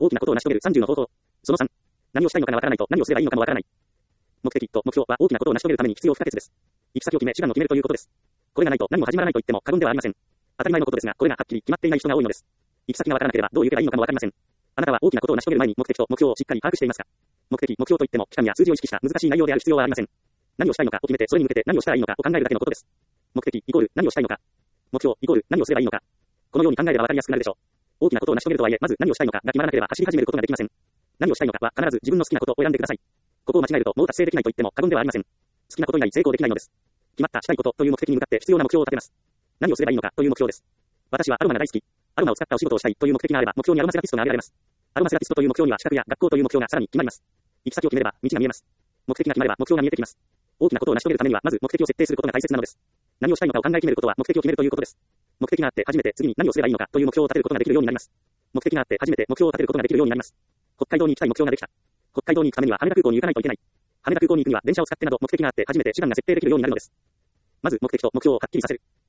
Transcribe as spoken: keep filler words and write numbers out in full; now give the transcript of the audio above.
大きなことを成し遂げるさんじゅうの方法。そのさん。何をしたいのかがわからないと何をすればいいのかもわからない。目的と目標は大きなことを成し遂げるために必要不可欠です。行き先を決め、手段を決めるということです。これがないと何も始まらないと言っても過言ではありません。当たり前のことですが、これがはっきり決まっていない人が多いのです。行き先がわからなければどう行けばいいのかもわかりません。あなたは大きなことを成し遂げる前に目的と目標をしっかり把握していますか？目的、目標といっても期間や数字を意識した難しい内容である必要はありません。何をしたいのかを決めて、それに向けて何をしたらいいのかを考えるだけのことです。目的イコール何をしたいのか。目標イコール何をすればいいのか。このように考えればわかりやすくなるでしょう。大きなことを成し遂げるとはいえ、まず何をしたいのかが決まらなければ走り始めることができません。何をしたいのかは必ず自分の好きなことを選んでください。ここを間違えるともう達成できないと言っても過言ではありません。好きなこと以外成功できないのです。決まったしたいことという目的に向かって必要な目標を立てます。何をすればいいのかという目標です。私はアロマが大好き。アロマを使ったお仕事をしたいという目的があれば目標にアロマセラピストが挙げられます。アロマセラピストという目標には資格や学校という目標がさらに決まります。行き先を決めれば道が見えます。目的が決まれば目標が見えてきます。大きなことを成し遂げるためにはまず目的を設定することが大切なのです。何をしたいのかを考え決めることは目的を決めるということです。目的があって初めて次に何をすればいいのかという目標を立てることができるようになります。目的があって初めて目標を立てることができるようになります。北海道に行きたい目標ができた。北海道に行くためには羽田空港に行かないといけない。羽田空港に行くには電車を使ってなど目的があって初めて手段が設定できるようになるのです。まず目的と目標をはっきりさせる。